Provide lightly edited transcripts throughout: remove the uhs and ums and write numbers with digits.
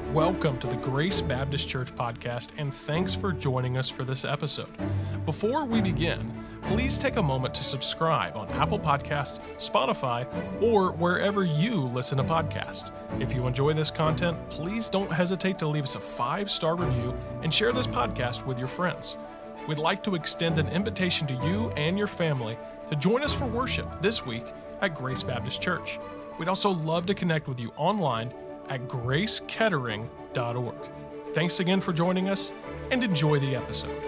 Welcome to the Grace Baptist Church podcast, and thanks for joining us for this episode. Before we begin, please take a moment to subscribe on Apple Podcasts, Spotify, or wherever you listen to podcasts. If you enjoy this content, please don't hesitate to leave us a 5-star review and share this podcast with your friends. We'd like to extend an invitation to you and your family to join us for worship this week at Grace Baptist Church. We'd also love to connect with you online at gracekettering.org. Thanks again for joining us, and enjoy the episode.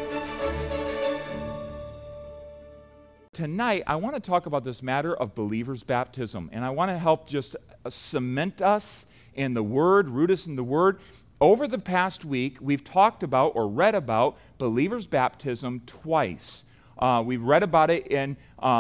Tonight, I want to talk about this matter of believers' baptism, and I want to help just cement us in the Word, root us in the Word. Over the past week, we've talked about or read about believers' baptism twice. We've read about it in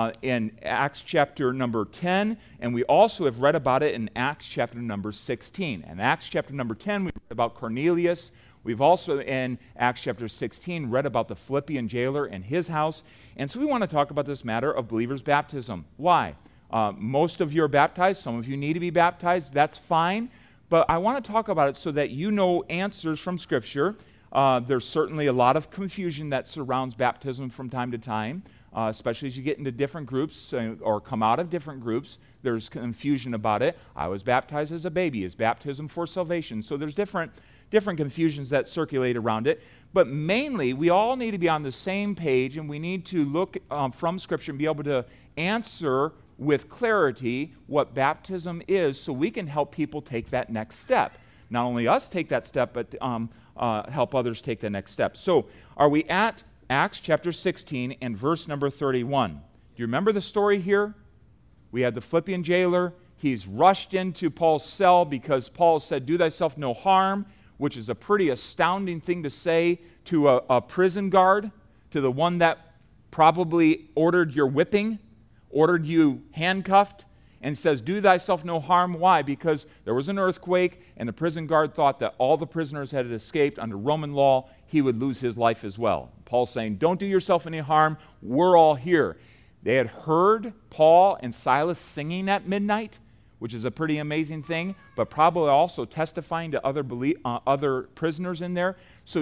Acts chapter number 10, and we also have read about it in Acts chapter number 16. In Acts chapter number 10, we read about Cornelius. We've also, in Acts chapter 16, read about the Philippian jailer and his house. And so we want to talk about this matter of believers' baptism. Why? Most of you are baptized. Some of you need to be baptized. That's fine. But I want to talk about it so that you know answers from Scripture. There's certainly a lot of confusion that surrounds baptism from time to time, especially as you get into different groups or come out of different groups. There's confusion about it. I was baptized as a baby. Is baptism for salvation? So there's different confusions that circulate around it. But mainly, we all need to be on the same page, and we need to look from Scripture and be able to answer with clarity what baptism is so we can help people take that next step. Not only us take that step, but help others take the next step. So are we at Acts chapter 16 and verse number 31? Do you remember the story here? We had the Philippian jailer. He's rushed into Paul's cell because Paul said, "Do thyself no harm," which is a pretty astounding thing to say to a prison guard, to the one that probably ordered your whipping, ordered you handcuffed, and says, "Do thyself no harm." Why? Because there was an earthquake, and the prison guard thought that all the prisoners had escaped. Under Roman law, he would lose his life as well. Paul's saying, "Don't do yourself any harm. We're all here." They had heard Paul and Silas singing at midnight, which is a pretty amazing thing, but probably also testifying to other prisoners in there. So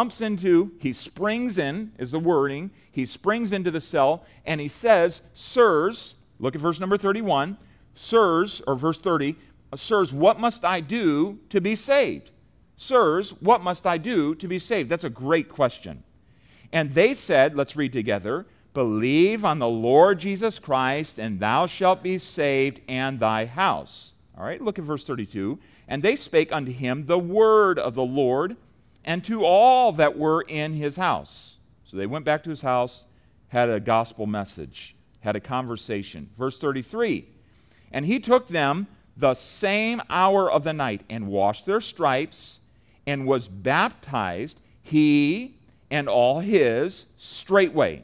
he springs in, is the wording, he springs into the cell, and he says, "Sirs," look at verse number 31, "Sirs," or verse 30, "Sirs, what must I do to be saved?" Sirs, what must I do to be saved? That's a great question. And they said, let's read together, "Believe on the Lord Jesus Christ, and thou shalt be saved, and thy house." All right, look at verse 32. "And they spake unto him the word of the Lord, and to all that were in his house." So they went back to his house, had a gospel message, had a conversation. Verse 33, "And he took them the same hour of the night, and washed their stripes, and was baptized, he and all his, straightway."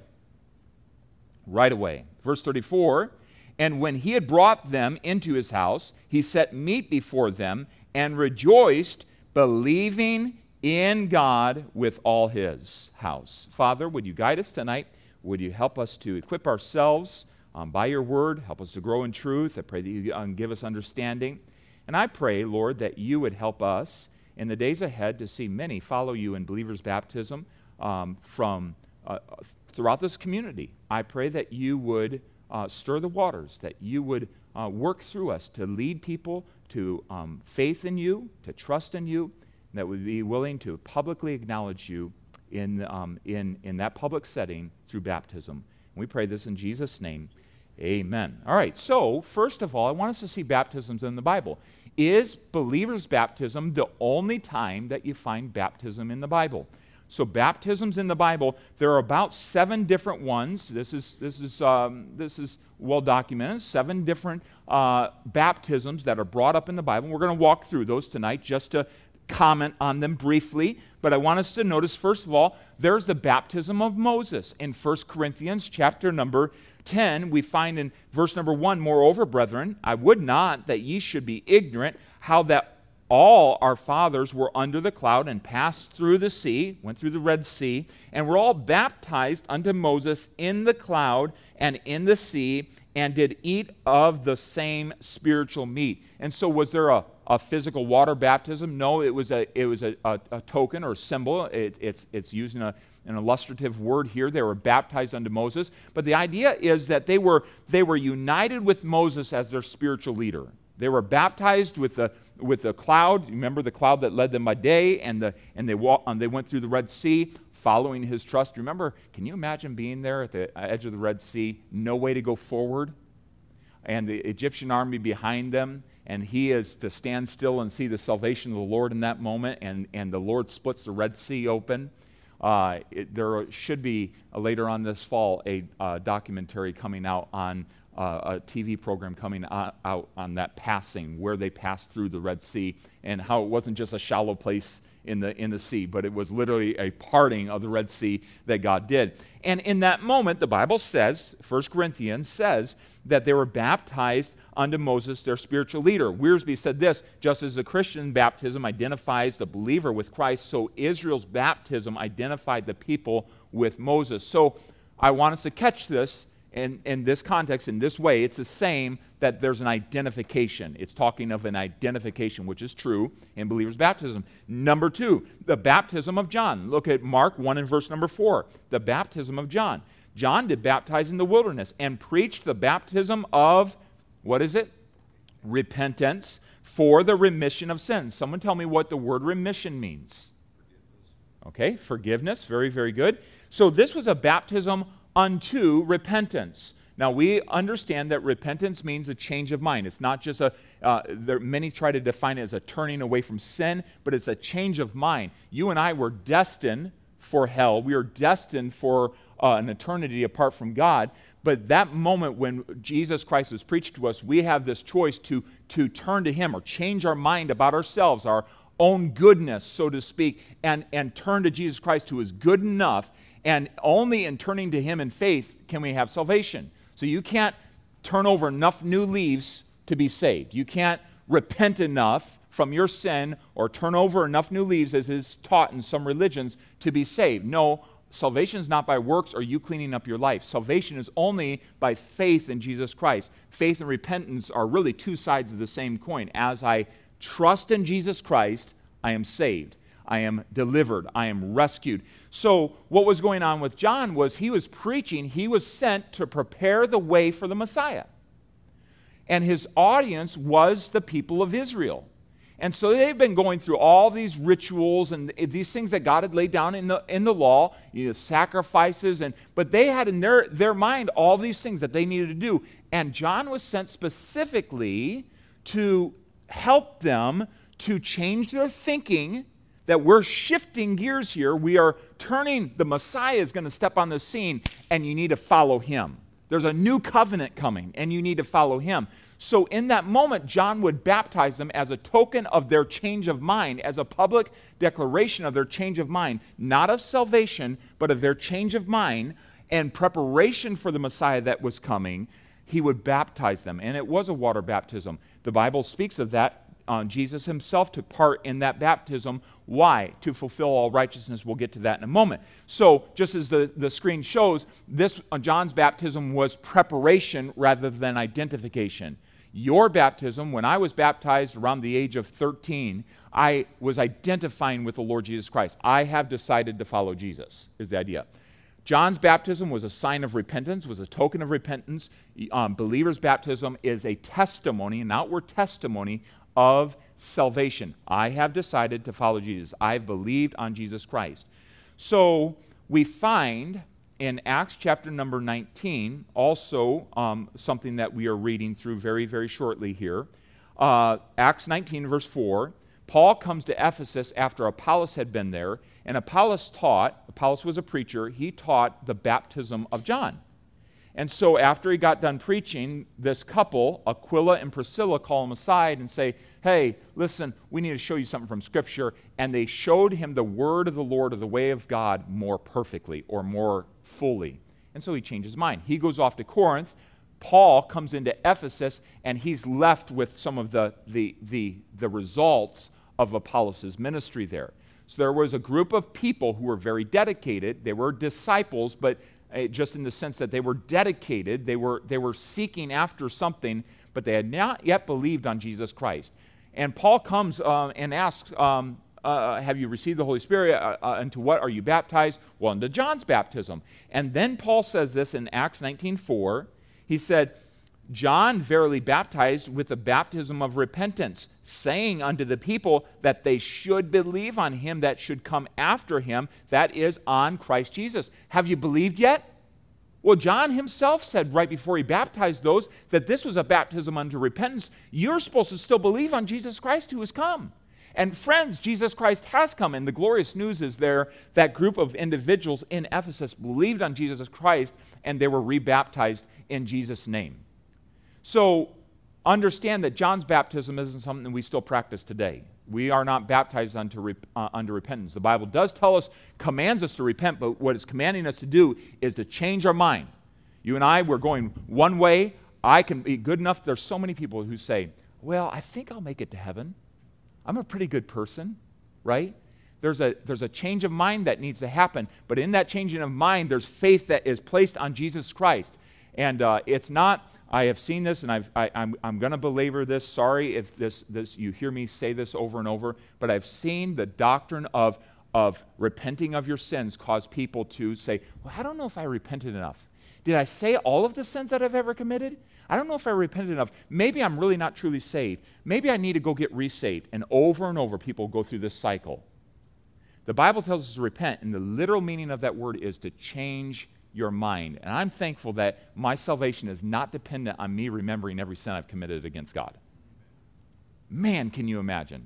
Right away. Verse 34, "And when he had brought them into his house, he set meat before them, and rejoiced, believing in God with all his house." Father, would you guide us tonight? Would you help us to equip ourselves by your word? Help us to grow in truth. I pray that you give us understanding. And I pray, Lord, that you would help us in the days ahead to see many follow you in believers' baptism from throughout this community. I pray that you would stir the waters, that you would work through us to lead people to faith in you, to trust in you, and that would be willing to publicly acknowledge you in that public setting through baptism. And we pray this in Jesus' name. Amen. All right, so first of all, I want us to see baptisms in the Bible. Is believers' baptism the only time that you find baptism in the Bible? So baptisms in the Bible, there are about 7 different ones. This is well documented. 7 different baptisms that are brought up in the Bible. We're going to walk through those tonight just to comment on them briefly, but I want us to notice, first of all, there's the baptism of Moses. In 1 Corinthians chapter number 10, we find in verse number 1, "Moreover, brethren, I would not that ye should be ignorant how that all our fathers were under the cloud and passed through the sea, went through the Red Sea, and were all baptized unto Moses in the cloud and in the sea, and did eat of the same spiritual meat. And so was there a physical water baptism? No, it was a token or symbol. It's using an illustrative word here. They were baptized unto Moses. But the idea is that they were united with Moses as their spiritual leader. They were baptized with the cloud. Remember the cloud that led them by day, and they went through the Red Sea, following his trust. Remember, can you imagine being there at the edge of the Red Sea, no way to go forward, and the Egyptian army behind them, and he is to stand still and see the salvation of the Lord in that moment, and the Lord splits the Red Sea open. There should be, later on this fall, a documentary coming out on a TV program coming out on that passing, where they passed through the Red Sea, and how it wasn't just a shallow place in the sea, but it was literally a parting of the Red Sea that God did. And in that moment, the Bible says, 1 Corinthians says, that they were baptized unto Moses, their spiritual leader. Wiersbe said this: just as the Christian baptism identifies the believer with Christ, so Israel's baptism identified the people with Moses. So I want us to catch this in this context, in this way. It's the same, that there's an identification. It's talking of an identification, which is true in believers' baptism. Number 2, the baptism of John. Look at Mark 1 and verse number 4. The baptism of John. John did baptize in the wilderness and preached the baptism of, what is it? Repentance for the remission of sins. Someone tell me what the word remission means. Okay, forgiveness. Very, very good. So this was a baptism unto repentance. Now, we understand that repentance means a change of mind. It's not just many try to define it as a turning away from sin, but it's a change of mind. You and I were destined for hell. We are destined for an eternity apart from God. But that moment when Jesus Christ was preached to us, we have this choice to turn to Him, or change our mind about ourselves, our own goodness, so to speak, and turn to Jesus Christ, who is good enough. And only in turning to Him in faith can we have salvation. So you can't turn over enough new leaves to be saved. You can't repent enough from your sin or turn over enough new leaves, as is taught in some religions, to be saved. No, salvation is not by works or you cleaning up your life. Salvation is only by faith in Jesus Christ. Faith and repentance are really two sides of the same coin. As I trust in Jesus Christ, I am saved. I am delivered. I am rescued. So what was going on with John was he was preaching. He was sent to prepare the way for the Messiah. And his audience was the people of Israel. And so they've been going through all these rituals and these things that God had laid down in the law, sacrifices, but they had in their mind all these things that they needed to do. And John was sent specifically to help them to change their thinking, that we're shifting gears here. We are turning, the Messiah is going to step on the scene, and you need to follow Him. There's a new covenant coming, and you need to follow Him. So in that moment, John would baptize them as a token of their change of mind, as a public declaration of their change of mind, not of salvation, but of their change of mind and preparation for the Messiah that was coming. He would baptize them, and it was a water baptism. The Bible speaks of that. Jesus Himself took part in that baptism. Why? To fulfill all righteousness. We'll get to that in a moment. So, just as the screen shows, this John's baptism was preparation rather than identification. Your baptism, when I was baptized around the age of 13, I was identifying with the Lord Jesus Christ. I have decided to follow Jesus, is the idea. John's baptism was a sign of repentance, was a token of repentance. Believer's baptism is a testimony, an outward testimony of salvation. I have decided to follow Jesus. I've believed on Jesus Christ. So we find in Acts chapter number 19, also something that we are reading through very, very shortly here. Acts 19, verse 4, Paul comes to Ephesus after Apollos had been there, and Apollos was a preacher, he taught the baptism of John. And so after he got done preaching, this couple, Aquila and Priscilla, call him aside and say, hey, listen, we need to show you something from Scripture. And they showed him the word of the Lord, or the way of God, more perfectly or more fully. And so he changed his mind. He goes off to Corinth. Paul comes into Ephesus, and he's left with some of the results of Apollos' ministry there. So there was a group of people who were very dedicated. They were disciples, but just in the sense that they were dedicated. They were seeking after something, but they had not yet believed on Jesus Christ. And Paul comes and asks, have you received the Holy Spirit? Into what are you baptized? Well, into John's baptism. And then Paul says this in Acts 19:4. He said, John verily baptized with the baptism of repentance, saying unto the people that they should believe on him that should come after him, that is, on Christ Jesus. Have you believed yet? Well, John himself said right before he baptized those that this was a baptism unto repentance. You're supposed to still believe on Jesus Christ who has come. And friends, Jesus Christ has come, and the glorious news is there that group of individuals in Ephesus believed on Jesus Christ, and they were rebaptized in Jesus' name. So understand that John's baptism isn't something we still practice today. We are not baptized unto repentance. The Bible does tell us, commands us to repent, but what it's commanding us to do is to change our mind. You and I, we're going one way. I can be good enough. There's so many people who say, well, I think I'll make it to heaven. I'm a pretty good person, right? There's a change of mind that needs to happen, but in that changing of mind, there's faith that is placed on Jesus Christ. And it's not, I have seen this, and I'm going to belabor this. Sorry if this you hear me say this over and over, but I've seen the doctrine of repenting of your sins cause people to say, well, I don't know if I repented enough. Did I say all of the sins that I've ever committed? I don't know if I repented enough. Maybe I'm really not truly saved. Maybe I need to go get resaved. And over people go through this cycle. The Bible tells us to repent, and the literal meaning of that word is to change your mind. And I'm thankful that my salvation is not dependent on me remembering every sin I've committed against God. Man, can you imagine?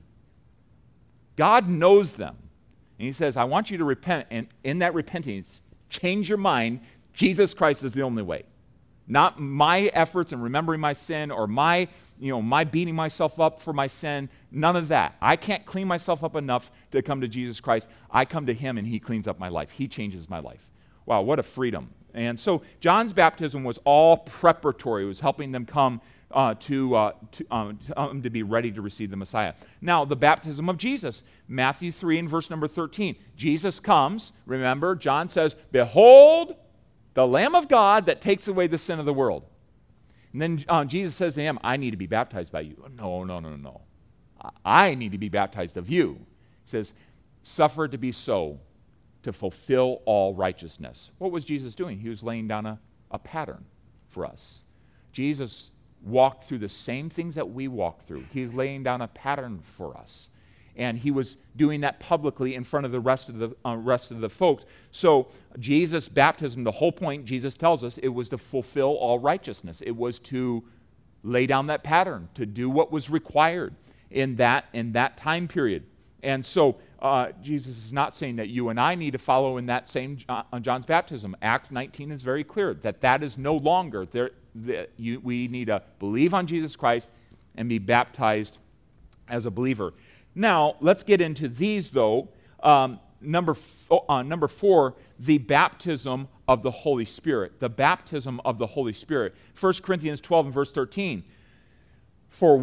God knows them. And he says, I want you to repent, and in that repentance, change your mind. Jesus Christ is the only way. Not my efforts in remembering my sin or my beating myself up for my sin. None of that. I can't clean myself up enough to come to Jesus Christ. I come to him and he cleans up my life. He changes my life. Wow, what a freedom. And so John's baptism was all preparatory. It was helping them come to be ready to receive the Messiah. Now, the baptism of Jesus. Matthew 3 and verse number 13. Jesus comes. Remember, John says, behold, the Lamb of God that takes away the sin of the world. And then Jesus says to him, I need to be baptized by you. No. I need to be baptized of you. He says, suffer it to be so, to fulfill all righteousness. What was Jesus doing? He was laying down a pattern for us. Jesus walked through the same things that we walk through. He's laying down a pattern for us. And he was doing that publicly in front of the rest of the folks. So Jesus' baptism, the whole point, Jesus tells us, it was to fulfill all righteousness. It was to lay down that pattern, to do what was required in that time period. And so Jesus is not saying that you and I need to follow in that same John's baptism. Acts 19 is very clear that is no longer there. We need to believe on Jesus Christ and be baptized as a believer. Now, let's get into these, though. Number 4, the baptism of the Holy Spirit. The baptism of the Holy Spirit. 1 Corinthians 12 and verse 13. For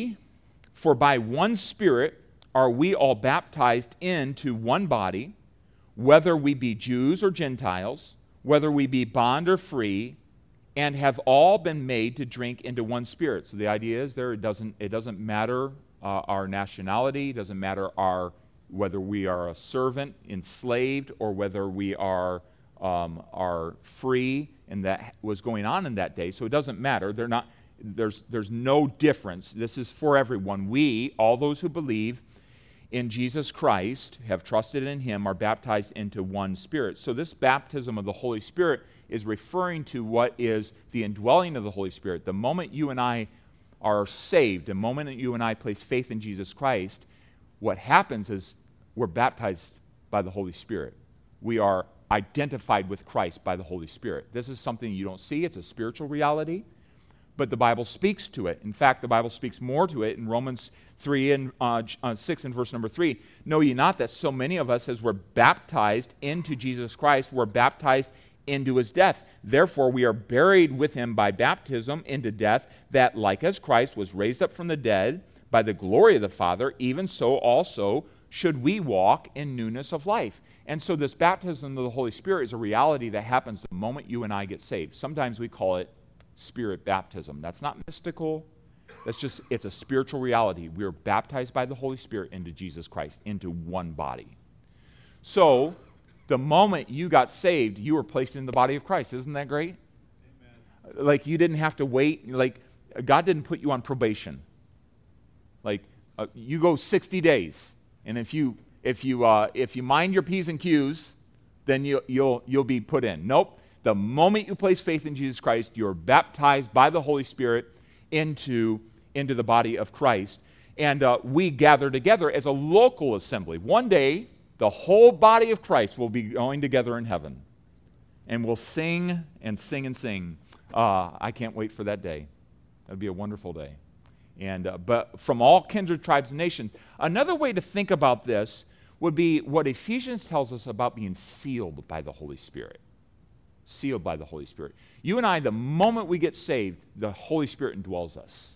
by one Spirit are we all baptized into one body, whether we be Jews or Gentiles, whether we be bond or free, and have all been made to drink into one Spirit. So the idea is it doesn't matter our nationality, doesn't matter whether we are a servant, enslaved, or whether we are free, and that was going on in that day. So it doesn't matter. There's no difference. This is for everyone. We, all those who believe in Jesus Christ, have trusted in him, are baptized into one Spirit. So this baptism of the Holy Spirit is referring to what is the indwelling of the Holy Spirit. The moment you and I are saved, the moment that you and I place faith in Jesus Christ, what happens is we're baptized by the Holy Spirit. We are identified with Christ by the Holy Spirit. This is something you don't see. It's a spiritual reality, but the Bible speaks to it. In fact, the Bible speaks more to it in Romans 3 and 6 and verse number 3. Know ye not that so many of us, as were baptized into Jesus Christ, were baptized into his death. Therefore, we are buried with him by baptism into death, that like as Christ was raised up from the dead by the glory of the Father, even so also should we walk in newness of life. And so this baptism of the Holy Spirit is a reality that happens the moment you and I get saved. Sometimes we call it spirit baptism. That's not mystical. It's a spiritual reality. We are baptized by the Holy Spirit into Jesus Christ, into one body. So the moment you got saved, you were placed in the body of Christ. Isn't that great? Amen. Like you didn't have to wait. Like God didn't put you on probation. Like you go 60 days, and if you mind your P's and Q's, then you'll be put in. Nope. The moment you place faith in Jesus Christ, you're baptized by the Holy Spirit into the body of Christ, and we gather together as a local assembly. One day, the whole body of Christ will be going together in heaven, and we'll sing and sing and sing. I can't wait for that day. That'll be a wonderful day. And but from all kindred, tribes, and nations. Another way to think about this would be what Ephesians tells us about being sealed by the Holy Spirit. Sealed by the Holy Spirit. You and I, the moment we get saved, the Holy Spirit indwells us.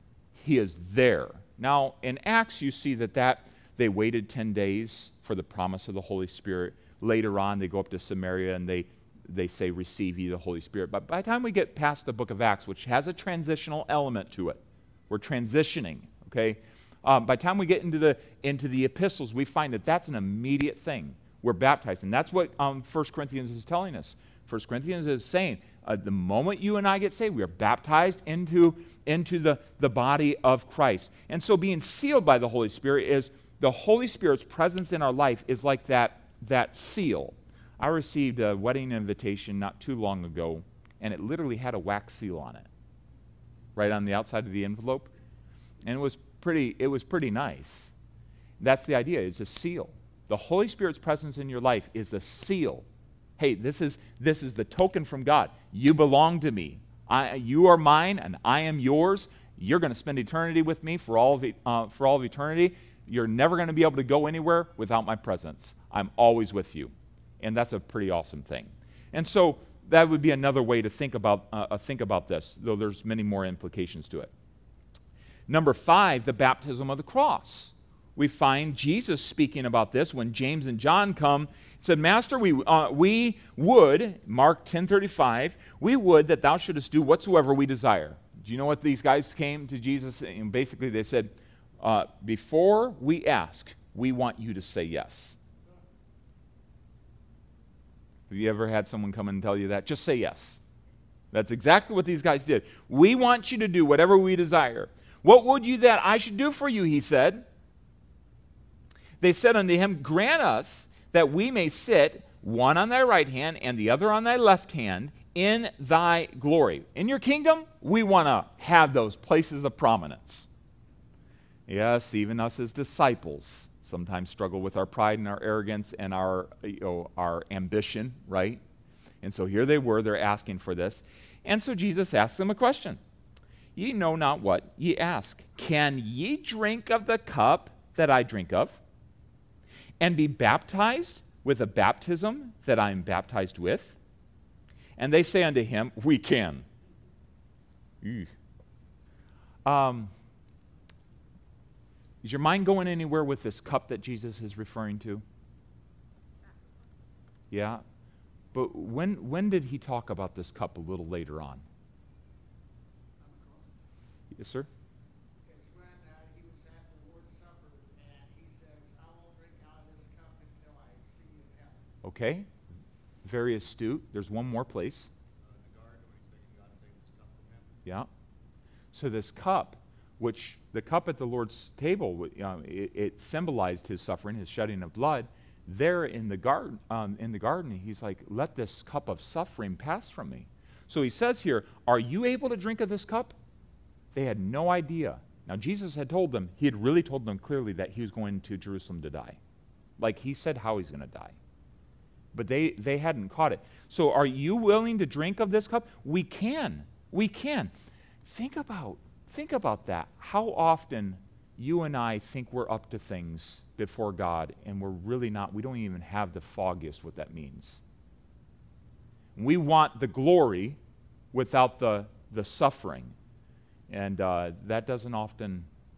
He is there. Now, in Acts, you see that they waited 10 days for the promise of the Holy Spirit. Later on, they go up to Samaria and they say, receive ye the Holy Spirit. But by the time we get past the book of Acts, which has a transitional element to it, we're transitioning, okay? By the time we get into the epistles, we find that that's an immediate thing. We're baptized. And that's what 1 Corinthians is telling us. 1 Corinthians is saying, the moment you and I get saved, we are baptized into the body of Christ. And so being sealed by the Holy Spirit is the Holy Spirit's presence in our life is like that seal. I received a wedding invitation not too long ago, and it literally had a wax seal on it, right on the outside of the envelope. And it was pretty nice. That's the idea, it's a seal. The Holy Spirit's presence in your life is the seal. Hey, this is the token from God. You belong to me. You are mine, and I am yours. You're going to spend eternity with me for all of eternity. You're never going to be able to go anywhere without my presence. I'm always with you, and that's a pretty awesome thing. And so that would be another way to think about this, though there's many more implications to it. Number 5, the baptism of the cross. We find Jesus speaking about this when James and John come. He said, Master, we would, Mark 10:35, we would that thou shouldest do whatsoever we desire. Do you know what these guys came to Jesus? And basically they said, before we ask, we want you to say yes. Have you ever had someone come and tell you that? Just say yes. That's exactly what these guys did. We want you to do whatever we desire. What would you that I should do for you, he said. They said unto him, grant us that we may sit, one on thy right hand and the other on thy left hand, in thy glory. In your kingdom, we want to have those places of prominence. Yes, even us as disciples sometimes struggle with our pride and our arrogance and our ambition, right? And so here they were, they're asking for this. And so Jesus asked them a question. Ye know not what ye ask. Can ye drink of the cup that I drink of, and be baptized with a baptism that I am baptized with? And they say unto him, we can. Is your mind going anywhere with this cup that Jesus is referring to? Yeah. But when did he talk about this cup a little later on? Yes, sir? It's when he was at the Lord's Supper, and he says, I won't drink out of this cup until I see you in heaven. Okay. Very astute. There's one more place. In the garden, when he's begging God to take this cup from him. Yeah. So this cup, which the cup at the Lord's table, it symbolized his suffering, his shedding of blood. There in the garden, he's like, let this cup of suffering pass from me. So he says here, are you able to drink of this cup? They had no idea. Now, Jesus had told them, he had really told them clearly that he was going to Jerusalem to die. Like he said how he's going to die. But they hadn't caught it. So are you willing to drink of this cup? We can. We can. Think about that. How often you and I think we're up to things before God, and we're really not. We don't even have the foggiest what that means. We want the glory without the suffering. And that doesn't often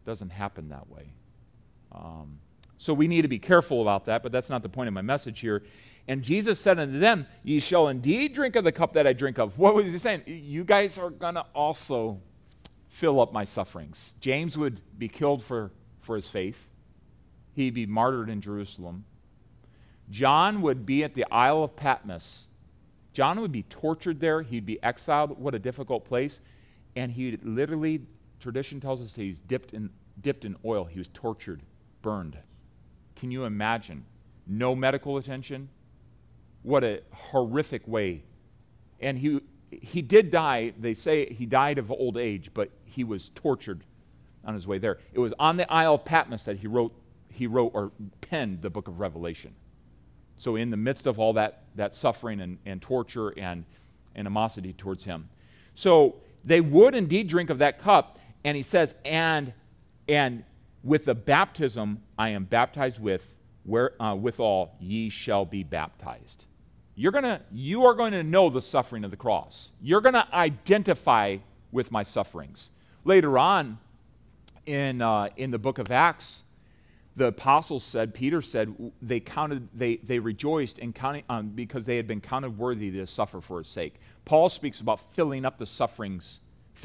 Doesn't happen that way. So we need to be careful about that, but that's not the point of my message here. And Jesus said unto them, ye shall indeed drink of the cup that I drink of. What was he saying? You guys are going to also fill up my sufferings. James would be killed for his faith. He'd be martyred in Jerusalem. John would be at the Isle of Patmos. John would be tortured there. He'd be exiled. What a difficult place. And he literally, tradition tells us that he's dipped in oil. He was tortured, burned. Can you imagine? No medical attention. What a horrific way. And he did die. They say he died of old age, but he was tortured on his way there. It was on the Isle of Patmos that he wrote or penned the book of Revelation. So in the midst of all that suffering and torture and animosity towards him. So they would indeed drink of that cup, and he says, and with the baptism I am baptized with, withal ye shall be baptized. You are going to know the suffering of the cross. You're going to identify with my sufferings. Later on in the book of Acts, the apostles said, Peter said, they rejoiced in counting because they had been counted worthy to suffer for his sake. Paul speaks about filling up the sufferings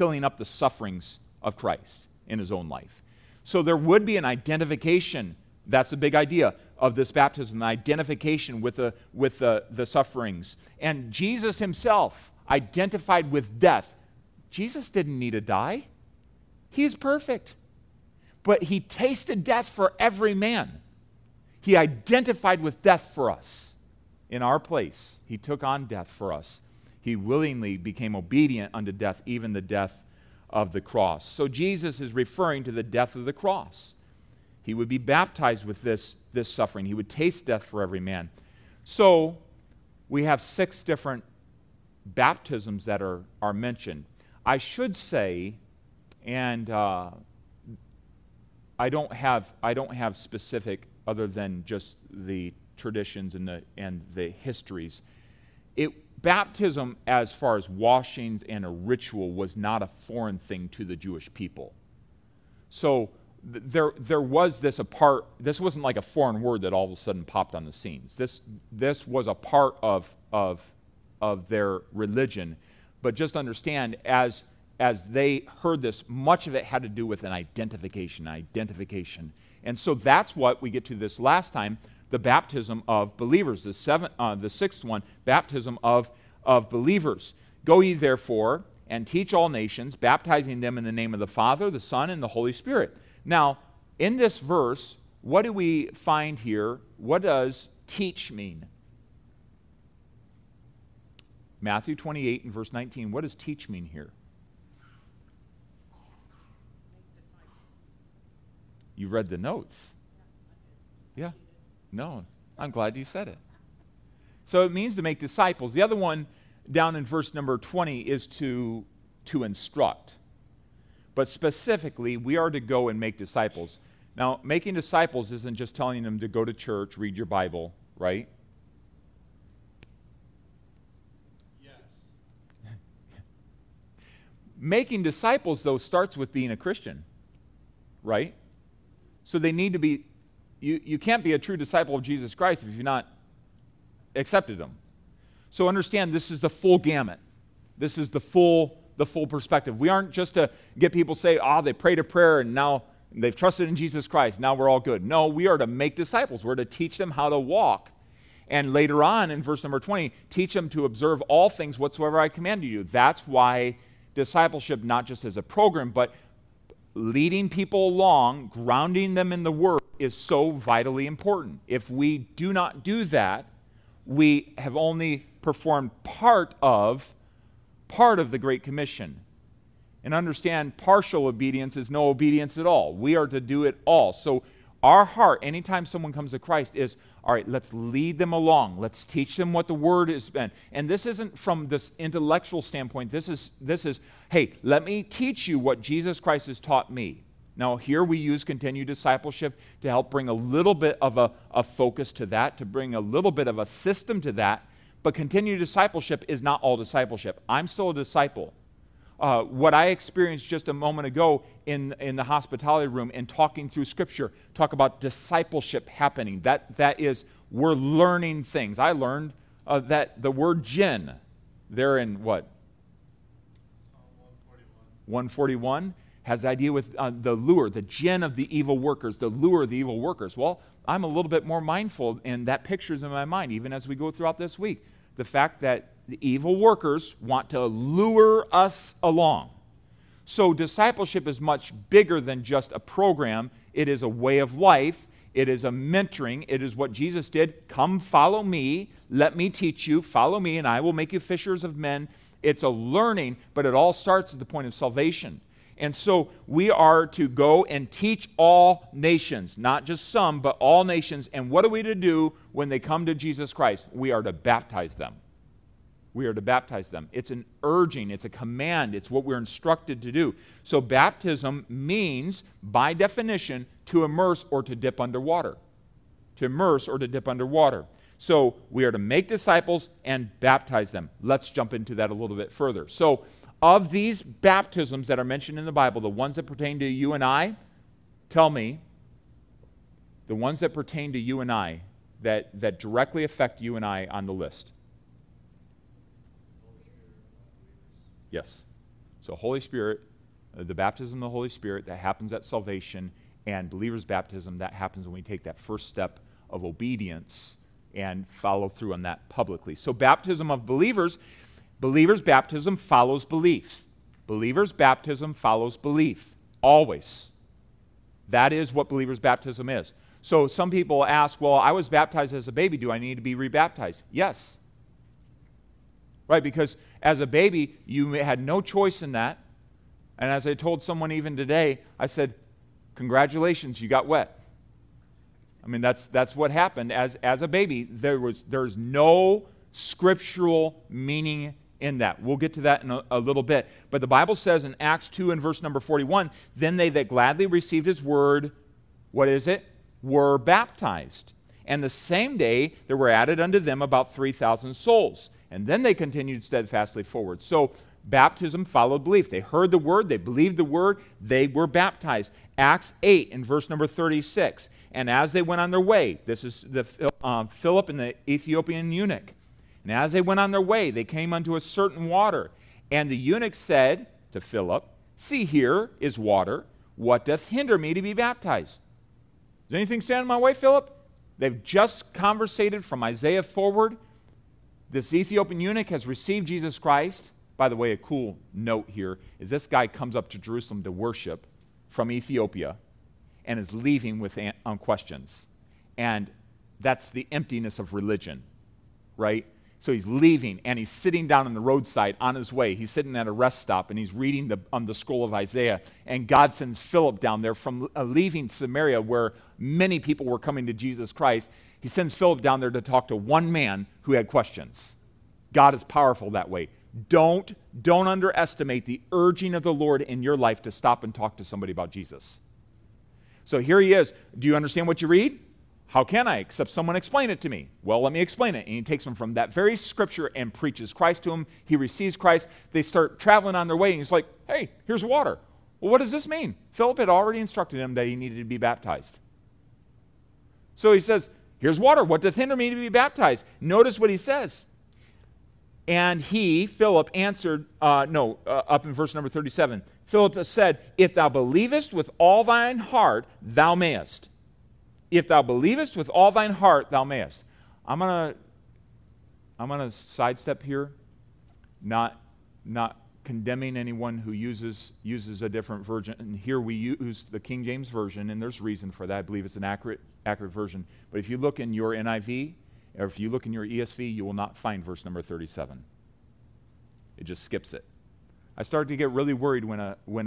of Christ in his own life. So there would be an identification. That's the big idea of this baptism, an identification with the sufferings. And Jesus himself identified with death. Jesus didn't need to die. He is perfect. But he tasted death for every man. He identified with death for us. In our place, he took on death for us. He willingly became obedient unto death, even the death of the cross. So Jesus is referring to the death of the cross. He would be baptized with this suffering. He would taste death for every man. So we have 6 different baptisms that are mentioned. I should say, and I don't have specific other than just the traditions and the histories. Baptism, as far as washings and a ritual, was not a foreign thing to the Jewish people. So there was this wasn't like a foreign word that all of a sudden popped on the scenes. This was a part of their religion. But just understand, as they heard this, much of it had to do with an identification. And so that's what we get to this last time, the baptism of believers. The 6th one, baptism of believers. Go ye therefore and teach all nations, baptizing them in the name of the Father, the Son, and the Holy Spirit. Now, in this verse, what do we find here? What does teach mean? Matthew 28 and verse 19, what does teach mean here? You read the notes. Yeah. No, I'm glad you said it. So it means to make disciples. The other one down in verse number 20 is to instruct. But specifically, we are to go and make disciples. Now, making disciples isn't just telling them to go to church, read your Bible, right? Yes. Making disciples, though, starts with being a Christian, right? So they need to be, you can't be a true disciple of Jesus Christ if you've not accepted him. So understand, this is the full gamut. This is the full perspective. We aren't just to get people to say, they prayed a prayer and now they've trusted in Jesus Christ. Now we're all good. No, we are to make disciples. We're to teach them how to walk. And later on in verse number 20, teach them to observe all things whatsoever I command you. That's why discipleship, not just as a program, but leading people along, grounding them in the Word, is so vitally important. If we do not do that, we have only performed part of the Great Commission. And understand, partial obedience is no obedience at all. We are to do it all. So our heart, anytime someone comes to Christ, is, all right, let's lead them along. Let's teach them what the Word has been. And this isn't from this intellectual standpoint. This is, hey, let me teach you what Jesus Christ has taught me. Now, here we use continued discipleship to help bring a little bit of a focus to that, to bring a little bit of a system to that. But continued discipleship is not all discipleship. I'm still a disciple. what I experienced just a moment ago in the hospitality room and talking through Scripture, talk about discipleship happening. That is, we're learning things. I learned that the word jinn, there in what? Psalm 141 has the idea with the lure, the jinn of the evil workers, the lure of the evil workers. Well, I'm a little bit more mindful, and that picture's in my mind, even as we go throughout this week. The fact that the evil workers want to lure us along. So discipleship is much bigger than just a program. It is a way of life. It is a mentoring. It is what Jesus did. Come follow me. Let me teach you. Follow me, and I will make you fishers of men. It's a learning, but it all starts at the point of salvation. And so we are to go and teach all nations, not just some, but all nations. And what are we to do when they come to Jesus Christ? We are to baptize them. We are to baptize them. It's an urging, it's a command, it's what we're instructed to do. So baptism means, by definition, to immerse or to dip underwater. To immerse or to dip underwater. So we are to make disciples and baptize them. Let's jump into that a little bit further. So of these baptisms that are mentioned in the Bible, the ones that pertain to you and I, tell me, the ones that pertain to you and I, that directly affect you and I on the list. Yes. So Holy Spirit, the baptism of the Holy Spirit, that happens at salvation, and believers' baptism, that happens when we take that first step of obedience and follow through on that publicly. So baptism of believers' baptism follows belief. Believers' baptism follows belief, always. That is what believers' baptism is. So some people ask, well, I was baptized as a baby. Do I need to be rebaptized? Yes. Right, because as a baby, you had no choice in that. And as I told someone even today, I said, congratulations, you got wet. I mean, that's what happened. As a baby, there's no scriptural meaning in that. We'll get to that in a little bit. But the Bible says in Acts 2 and verse number 41, then they that gladly received his word, what is it? Were baptized. And the same day there were added unto them about 3,000 souls. And then they continued steadfastly forward. So baptism followed belief. They heard the word, they believed the word, they were baptized. Acts 8 in verse number 36. And as they went on their way, this is Philip and the Ethiopian eunuch. And as they went on their way, they came unto a certain water. And the eunuch said to Philip, see, here is water. What doth hinder me to be baptized? Does anything stand in my way, Philip? They've just conversated from Isaiah forward. This Ethiopian eunuch has received Jesus Christ. By the way, a cool note here is this guy comes up to Jerusalem to worship from Ethiopia and is leaving with questions. And that's the emptiness of religion, right? So he's leaving, and he's sitting down on the roadside on his way. He's sitting at a rest stop, and he's reading on the scroll of Isaiah. And God sends Philip down there from leaving Samaria, where many people were coming to Jesus Christ. He sends Philip down there to talk to one man who had questions. God is powerful that way. Don't underestimate the urging of the Lord in your life to stop and talk to somebody about Jesus. So here he is. Do you understand what you read? How can I, except someone explain it to me? Well, let me explain it. And he takes him from that very scripture and preaches Christ to him. He receives Christ. They start traveling on their way, and he's like, hey, here's water. Well, what does this mean? Philip had already instructed him that he needed to be baptized. So he says, here's water. What doth hinder me to be baptized? Notice what he says. And he, Philip, answered, up in verse number 37, Philip said, if thou believest with all thine heart, thou mayest. If thou believest with all thine heart, thou mayest. I'm gonna sidestep here, not condemning anyone who uses a different version. And here we use the King James Version, and there's reason for that. I believe it's an accurate version. But if you look in your NIV, or if you look in your ESV, you will not find verse number 37. It just skips it. I started to get really worried when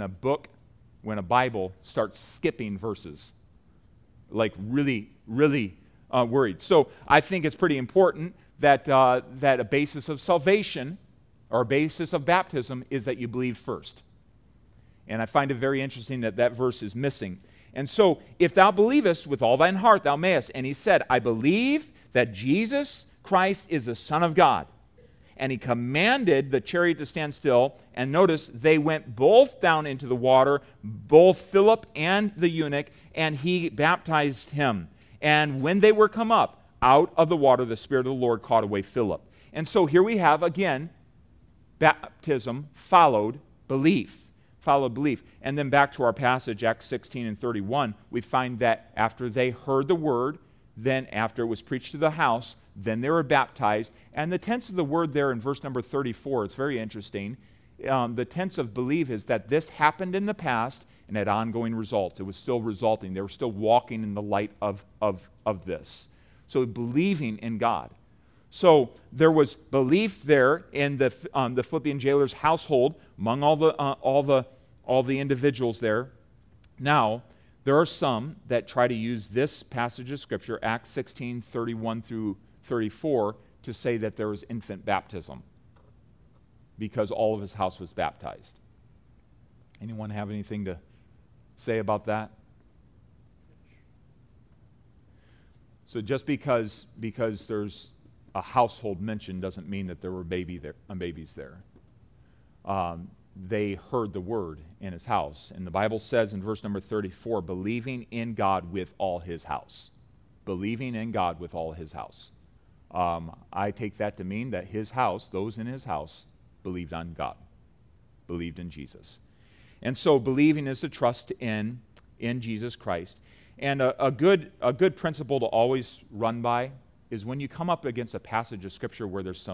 a Bible starts skipping verses. Like really worried. So I think it's pretty important that a basis of salvation or a basis of baptism is that you believe first. And I find it very interesting that verse is missing. And so, if thou believest with all thine heart, thou mayest. And he said, I believe that Jesus Christ is the Son of God. and he commanded the chariot to stand still. And notice, they went both down into the water, both Philip and the eunuch, and he baptized him. And when they were come up out of the water, the Spirit of the Lord caught away Philip. And so here we have, again, baptism followed belief. Followed belief. And then back to our passage, Acts 16 and 31, we find that after they heard the word, then after it was preached to the house, then they were baptized. And the tense of the word there in verse number 34, it's very interesting. The tense of believe is that this happened in the past and had ongoing results. It was still resulting. They were still walking in the light of this. So believing in God. So there was belief there in the Philippian jailer's household among all the individuals there. Now, there are some that try to use this passage of Scripture, Acts 16, 31 through 34, to say that there was infant baptism because all of his house was baptized. Anyone have anything to say about that? So just because there's a household mentioned doesn't mean that there were babies there. They heard the word in his house. And the Bible says in verse number 34, believing in God with all his house. Believing in God with all his house. I take that to mean that his house, those in his house, believed on God. Believed in Jesus. And so believing is to trust in Jesus Christ. And a good principle to always run by is when you come up against a passage of Scripture where it's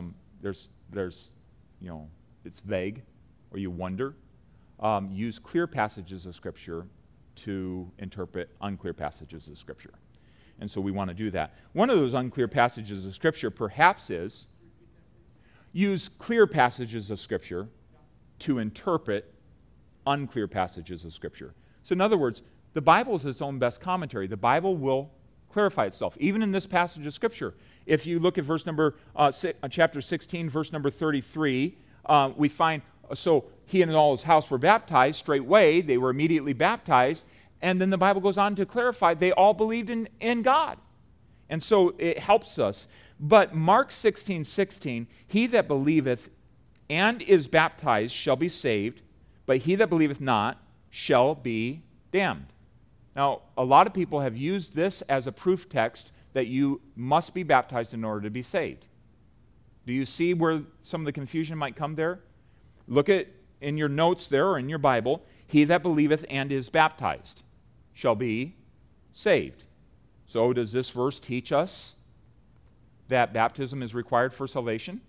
vague, or you wonder, use clear passages of Scripture to interpret unclear passages of Scripture. And so we want to do that. One of those unclear passages of Scripture perhaps is use clear passages of Scripture to interpret unclear passages of Scripture. So in other words, the Bible is its own best commentary. The Bible will clarify itself. Even in this passage of Scripture, if you look at chapter 16, verse number 33, we find, so he and all his house were baptized straightway. They were immediately baptized. And then the Bible goes on to clarify they all believed in God. And so it helps us. But Mark 16:16, he that believeth and is baptized shall be saved, but he that believeth not shall be damned. Now, a lot of people have used this as a proof text that you must be baptized in order to be saved. Do you see where some of the confusion might come there? Look at in your notes there or in your Bible, he that believeth and is baptized shall be saved. So does this verse teach us that baptism is required for salvation?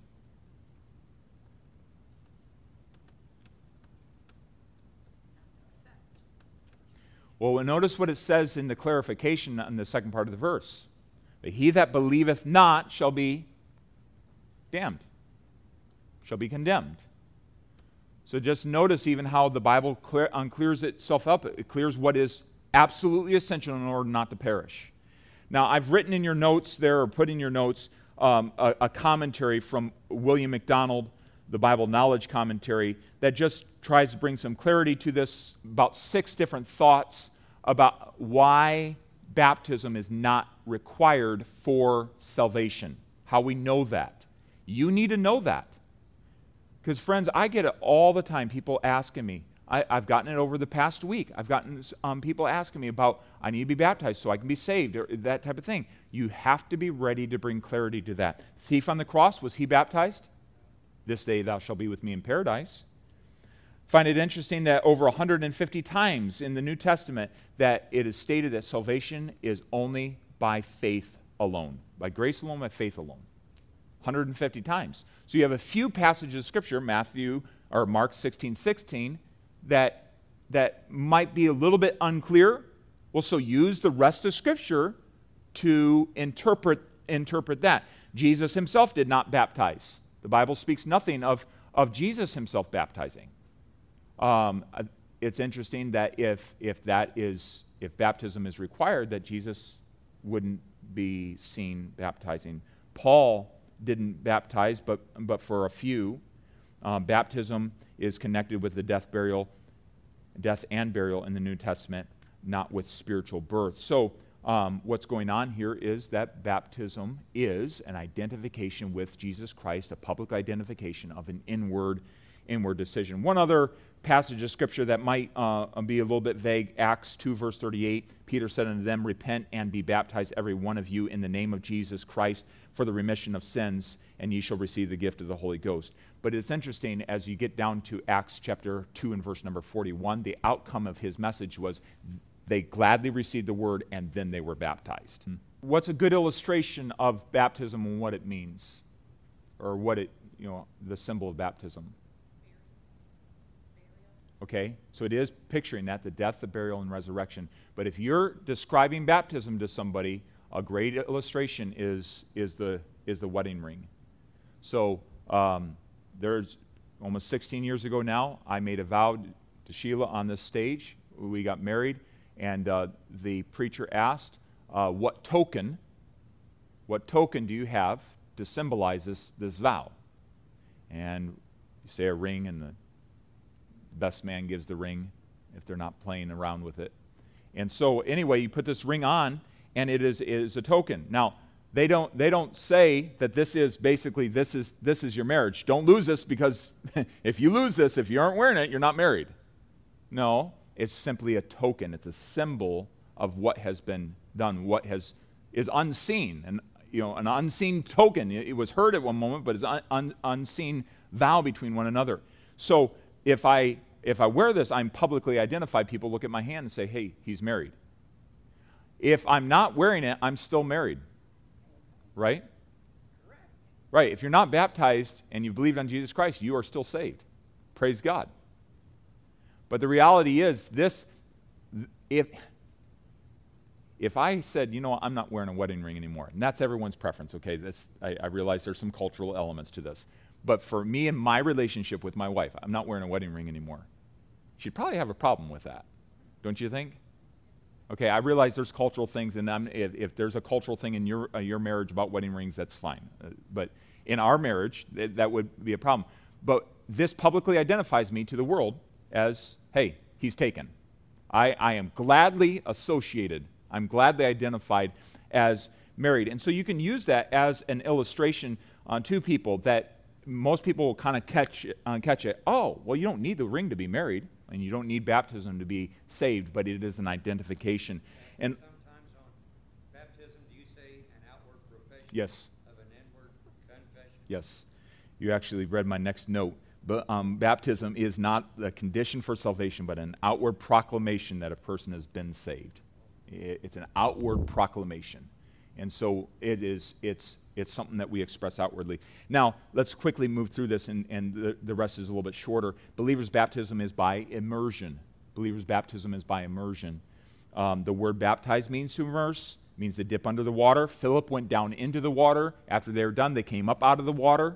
Well, notice what it says in the clarification on the second part of the verse. That he that believeth not shall be damned, shall be condemned. So just notice even how the Bible clears itself up. It clears what is absolutely essential in order not to perish. Now, I've written in your notes there, or put in your notes, a commentary from William MacDonald, the Bible Knowledge Commentary, that just tries to bring some clarity to this, about 6 different thoughts about why baptism is not required for salvation. How we know that. You need to know that. Because, friends, I get it all the time, people asking me. I've gotten it over the past week. I've gotten people asking me about, I need to be baptized so I can be saved, or that type of thing. You have to be ready to bring clarity to that. Thief on the cross, was he baptized? This day thou shalt be with me in paradise. Find it interesting that over 150 times in the New Testament that it is stated that salvation is only by faith alone. By grace alone, by faith alone. 150 times. So you have a few passages of Scripture, Mark 16:16, that might be a little bit unclear. Well, so use the rest of Scripture to interpret that. Jesus himself did not baptize. The Bible speaks nothing of Jesus himself baptizing. It's interesting that if baptism is required, that Jesus wouldn't be seen baptizing. Paul didn't baptize, but for a few, baptism is connected with the death and burial in the New Testament, not with spiritual birth. So what's going on here is that baptism is an identification with Jesus Christ, a public identification of an inward decision. One other passage of Scripture that might be a little bit vague, Acts 2, verse 38, Peter said unto them, repent and be baptized every one of you in the name of Jesus Christ for the remission of sins, and ye shall receive the gift of the Holy Ghost. But it's interesting, as you get down to Acts chapter 2 and verse number 41, the outcome of his message was they gladly received the word and then they were baptized. What's a good illustration of baptism and what it means? Or what it, the symbol of baptism? Okay, so it is picturing that, the death, the burial, and resurrection. But if you're describing baptism to somebody, a great illustration is the wedding ring. So there's almost 16 years ago now, I made a vow to Sheila on this stage. We got married, and the preacher asked, what token do you have to symbolize this vow? And you say a ring, and the best man gives the ring if they're not playing around with it. And so anyway, you put this ring on, and it is a token. Now, they don't say that this is your marriage. Don't lose this, because if you lose this, if you aren't wearing it, you're not married. No, it's simply a token. It's a symbol of what has been done, is unseen, and an unseen token. It was heard at one moment, but it's an unseen vow between one another. So if I wear this, I'm publicly identified. People look at my hand and say, hey, he's married. If I'm not wearing it, I'm still married. Right? Correct. Right. If you're not baptized and you believed on Jesus Christ, you are still saved. Praise God. But the reality is this, if I said, I'm not wearing a wedding ring anymore, and that's everyone's preference, okay? I realize there's some cultural elements to this. But for me and my relationship with my wife, I'm not wearing a wedding ring anymore. She'd probably have a problem with that, don't you think? Okay, I realize there's cultural things, and if there's a cultural thing in your marriage about wedding rings, that's fine. But in our marriage, that would be a problem. But this publicly identifies me to the world as, hey, he's taken. I am gladly associated. I'm gladly identified as married. And so you can use that as an illustration to people that most people will kind of catch it. Oh, well, you don't need the ring to be married, and you don't need baptism to be saved, but it is an identification. And sometimes on baptism, do you say an outward profession yes. of an inward confession? Yes. You actually read my next note. But baptism is not the condition for salvation, but an outward proclamation that a person has been saved. It's an outward proclamation. And so it's something that we express outwardly. Now, let's quickly move through this, and the rest is a little bit shorter. Believers' baptism is by immersion. Believers' baptism is by immersion. The word baptize means to immerse, means to dip under the water. Philip went down into the water. After they were done, they came up out of the water.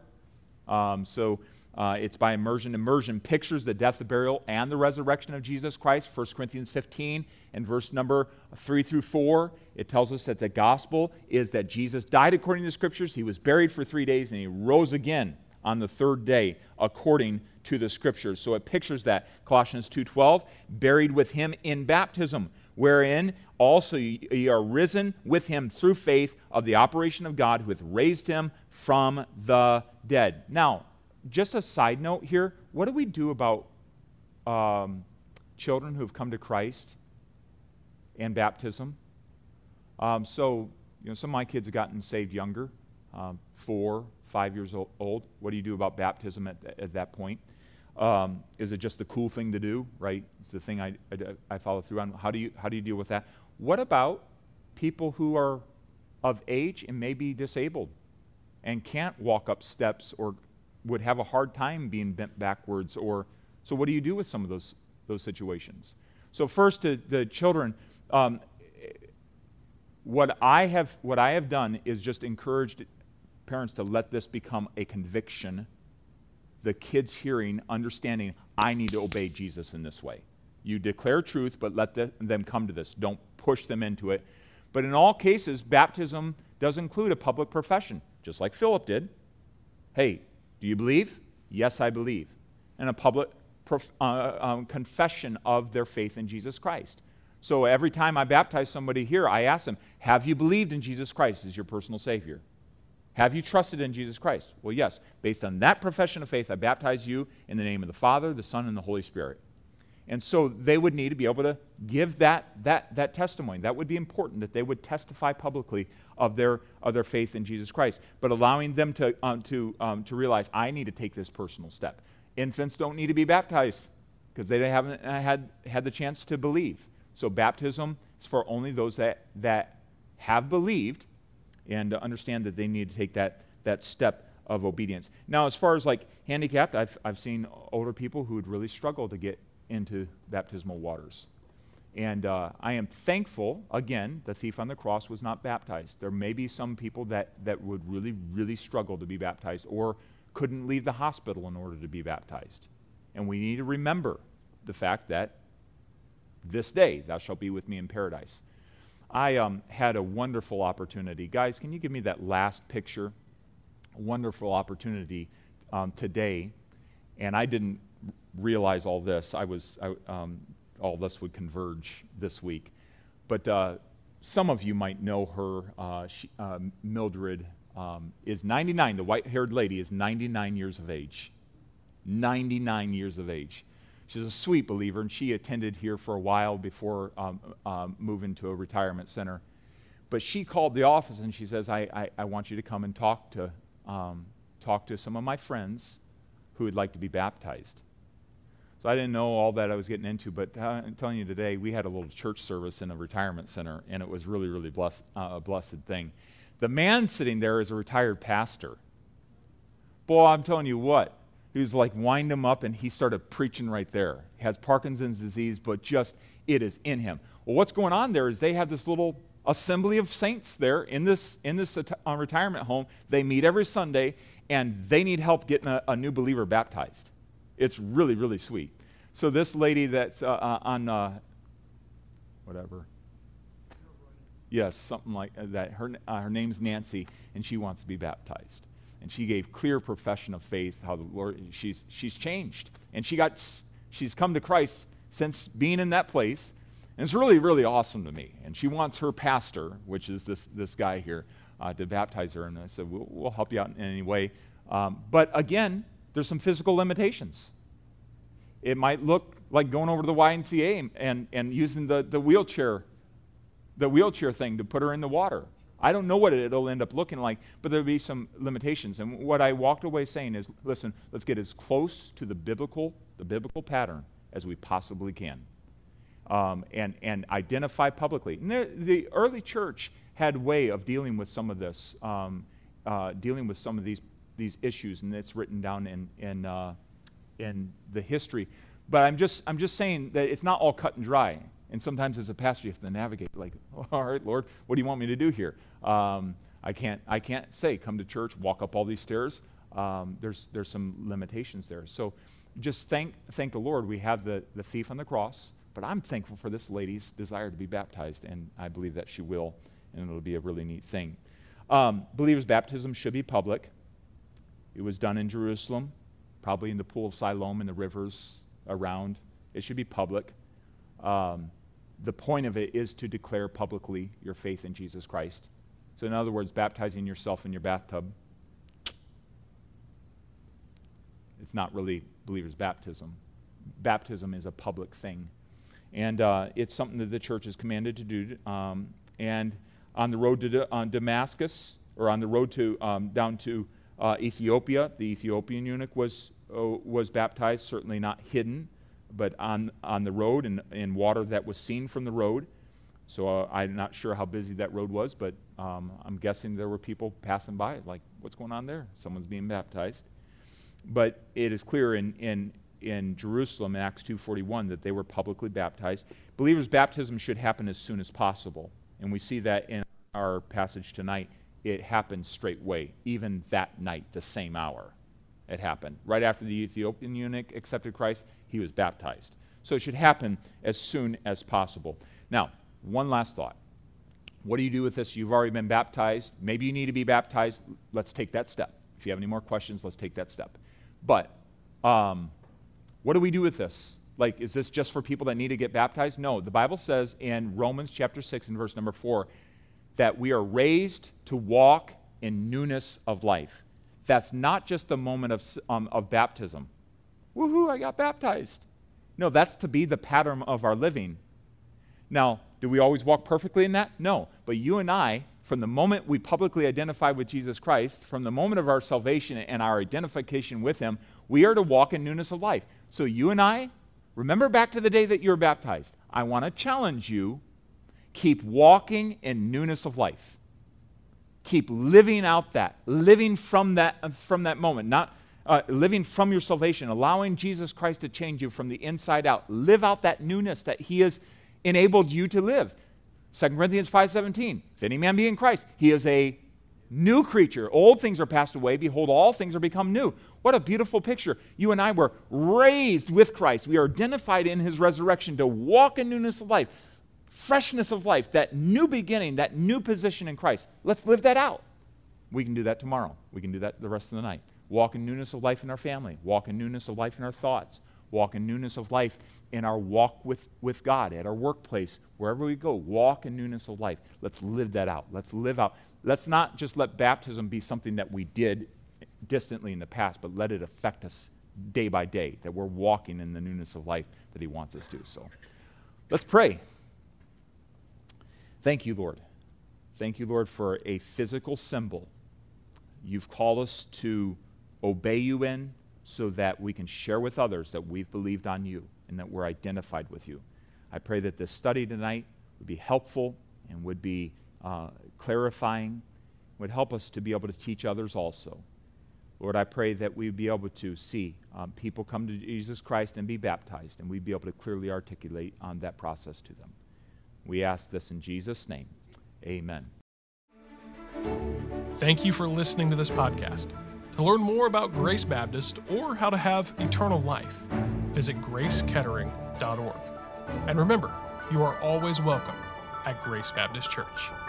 It's by immersion. Immersion pictures the death, the burial, and the resurrection of Jesus Christ. 1 Corinthians 15 and verse number 3 through 4. It tells us that the gospel is that Jesus died according to the Scriptures. He was buried for 3 days, and he rose again on the third day according to the Scriptures. So it pictures that. Colossians 2:12, buried with him in baptism, wherein also ye are risen with him through faith of the operation of God who hath raised him from the dead. Now, just a side note here, what do we do about children who have come to Christ and baptism? Some of my kids have gotten saved younger, 4, 5 years old. What do you do about baptism at that point? Is it just the cool thing to do, right? It's the thing I follow through on. How do you deal with that? What about people who are of age and may be disabled and can't walk up steps or would have a hard time being bent backwards? So what do you do with some of those situations? So first, to the children, what I have done is just encouraged parents to let this become a conviction. The kids hearing, understanding, I need to obey Jesus in this way. You declare truth, but let them come to this. Don't push them into it. But in all cases, baptism does include a public profession, just like Philip did. Hey, do you believe? Yes, I believe. And a public confession of their faith in Jesus Christ. So every time I baptize somebody here, I ask them, have you believed in Jesus Christ as your personal Savior? Have you trusted in Jesus Christ? Well, yes. Based on that profession of faith, I baptize you in the name of the Father, the Son, and the Holy Spirit. And so they would need to be able to give that testimony. That would be important, that they would testify publicly of their faith in Jesus Christ, but allowing them to realize, I need to take this personal step. Infants don't need to be baptized because they haven't had the chance to believe. So baptism is for only those that have believed and understand that they need to take that step of obedience. Now, as far as like handicapped, I've seen older people who would really struggle to get into baptismal waters. And I am thankful, again, the thief on the cross was not baptized. There may be some people that would really, really struggle to be baptized or couldn't leave the hospital in order to be baptized. And we need to remember the fact that this day thou shalt be with me in paradise. I had a wonderful opportunity. Guys, can you give me that last picture? A wonderful opportunity today. And I didn't realize all this. All this would converge this week. But some of you might know her. Mildred is 99. The white-haired lady is 99 years of age. 99 years of age. She's a sweet believer, and she attended here for a while before moving to a retirement center. But she called the office, and she says, I want you to come and talk to some of my friends who would like to be baptized. So I didn't know all that I was getting into, but I'm telling you today, we had a little church service in a retirement center, and it was really, really a blessed thing. The man sitting there is a retired pastor. Boy, I'm telling you what, he was like wind him up, and he started preaching right there. He has Parkinson's disease, but just it is in him. Well, what's going on there is they have this little assembly of saints there in this retirement home. They meet every Sunday, and they need help getting a new believer baptized. It's really, really sweet. So this lady that's on whatever. Yes, something like that. Her name's Nancy, and she wants to be baptized. And she gave clear profession of faith how the Lord, she's changed. And she's come to Christ since being in that place. And it's really, really awesome to me. And she wants her pastor, which is this guy here, to baptize her. And I said, we'll help you out in any way. But again, there's some physical limitations. It might look like going over to the YMCA and using the wheelchair thing to put her in the water. I don't know what it'll end up looking like, but there'll be some limitations. And what I walked away saying is, listen, let's get as close to the biblical pattern as we possibly can, and identify publicly. And the early church had a way of dealing with some of this, dealing with some of these issues, and it's written down in the history. But I'm just saying that it's not all cut and dry. And sometimes as a pastor, you have to navigate, like, all right, Lord, what do you want me to do here? I can't say, come to church, walk up all these stairs. There's some limitations there. So just thank the Lord we have the thief on the cross. But I'm thankful for this lady's desire to be baptized, and I believe that she will, and it'll be a really neat thing. Believers' baptism should be public. It was done in Jerusalem, probably in the pool of Siloam and the rivers around. It should be public. The point of it is to declare publicly your faith in Jesus Christ. So in other words, baptizing yourself in your bathtub, it's not really believer's baptism. Baptism is a public thing. And it's something that the church is commanded to do. And on the road to Damascus, or on the road to down to Ethiopia, the Ethiopian eunuch was baptized, certainly not hidden, but on the road and in water that was seen from the road. So I'm not sure how busy that road was, but I'm guessing there were people passing by, like, what's going on there? Someone's being baptized. But it is clear in Jerusalem in Acts 2:41 that they were publicly baptized. Believers' baptism should happen as soon as possible. And we see that in our passage tonight. It happened straightway, even that night, the same hour. It happened. Right after the Ethiopian eunuch accepted Christ, he was baptized. So it should happen as soon as possible. Now, one last thought. What do you do with this? You've already been baptized. Maybe you need to be baptized. Let's take that step. If you have any more questions, let's take that step. But what do we do with this? Like, is this just for people that need to get baptized? No, the Bible says in Romans chapter 6 and verse number 4 that we are raised to walk in newness of life. That's not just the moment of baptism. Woohoo, I got baptized. No, that's to be the pattern of our living. Now, do we always walk perfectly in that? No. But you and I, from the moment we publicly identify with Jesus Christ, from the moment of our salvation and our identification with him, we are to walk in newness of life. So you and I, remember back to the day that you were baptized. I want to challenge you, keep walking in newness of life. Keep living out that, living from that moment, not living from your salvation, allowing Jesus Christ to change you from the inside out. Live out that newness that he has enabled you to live. 2 Corinthians 5:17, if any man be in Christ, he is a new creature. Old things are passed away. Behold, all things are become new. What a beautiful picture. You and I were raised with Christ. We are identified in his resurrection to walk in newness of life, freshness of life, that new beginning, that new position in Christ. Let's live that out. We can do that tomorrow. We can do that the rest of the night. Walk in newness of life in our family. Walk in newness of life in our thoughts. Walk in newness of life in our walk with God, at our workplace, wherever we go. Walk in newness of life. Let's live that out. Let's live out. Let's not just let baptism be something that we did distantly in the past, but let it affect us day by day, that we're walking in the newness of life that he wants us to. So let's pray. Thank you, Lord. Thank you, Lord, for a physical symbol you've called us to obey you in, so that we can share with others that we've believed on you and that we're identified with you. I pray that this study tonight would be helpful and would be clarifying, would help us to be able to teach others also. Lord, I pray that we'd be able to see people come to Jesus Christ and be baptized, and we'd be able to clearly articulate on that process to them. We ask this in Jesus' name. Amen. Thank you for listening to this podcast. To learn more about Grace Baptist or how to have eternal life, visit gracekettering.org. And remember, you are always welcome at Grace Baptist Church.